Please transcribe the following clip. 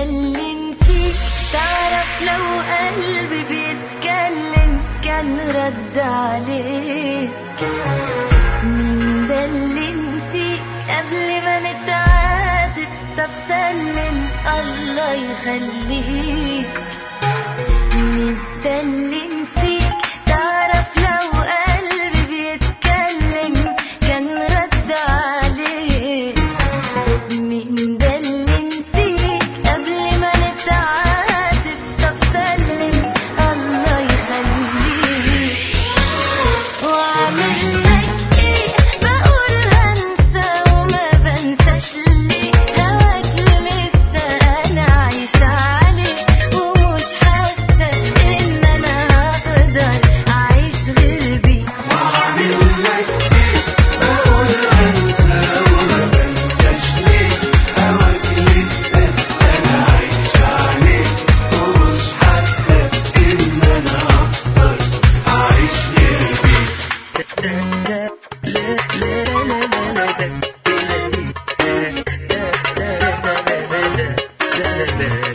ده اللي نسيت؟ تعرف لو قلبي بيتكلم كان رد عليك. مين ده اللي نسيت قبل ما نتعاتب؟ طب سلم الله يخليك. مين ده اللي نسيت؟ تعرف لو قلبي بيتكلم كان رد عليك. مين ده اللي نسيت قبل ما نتعاتب؟ طب سلم الله يخليك. واعمل لك ايه؟ بقول هنسى وما بنساش ليه. هواك لسه انا عايشة عليه ومش حاسة ان انا هقدر اعيش غير بيه. واعمل لك ايه؟ بقول انسى وما بنساش ليه. هواك لسه انا عايشة عليه ومش حاسة ان انا هقدر اعيش غير بيه.